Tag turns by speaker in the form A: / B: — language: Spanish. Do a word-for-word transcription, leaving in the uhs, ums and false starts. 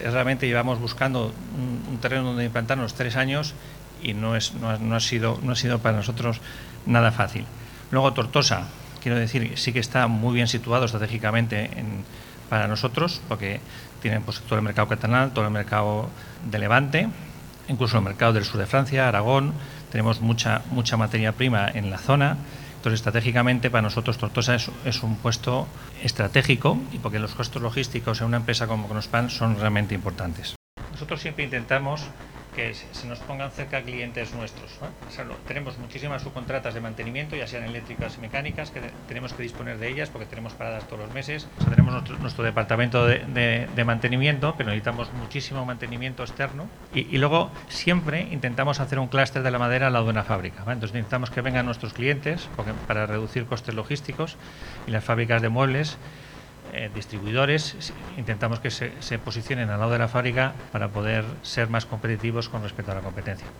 A: Realmente llevamos buscando un, un terreno donde implantarnos tres años y no, es, no, ha, no, ha sido, no ha sido para nosotros nada fácil. Luego Tortosa, quiero decir, sí que está muy bien situado estratégicamente en, para nosotros, porque tienen pues, todo el mercado catalán, todo el mercado de Levante, incluso el mercado del sur de Francia, Aragón. Tenemos mucha, mucha materia prima en la zona. Entonces, estratégicamente para nosotros Tortosa es, es un puesto estratégico, y porque los costos logísticos en una empresa como Kronospan son realmente importantes. Nosotros siempre intentamos que se nos pongan cerca clientes nuestros, ¿no? O sea, tenemos muchísimas subcontratas de mantenimiento, ya sean eléctricas y mecánicas, que tenemos que disponer de ellas porque tenemos paradas todos los meses. O sea, tenemos nuestro, nuestro departamento de, de, de mantenimiento, pero necesitamos muchísimo mantenimiento externo. Y, y luego siempre intentamos hacer un clúster de la madera al lado de una fábrica, ¿vale? Entonces necesitamos que vengan nuestros clientes porque, para reducir costes logísticos, y las fábricas de muebles, Eh, distribuidores, intentamos que se, se posicionen al lado de la fábrica para poder ser más competitivos con respecto a la competencia.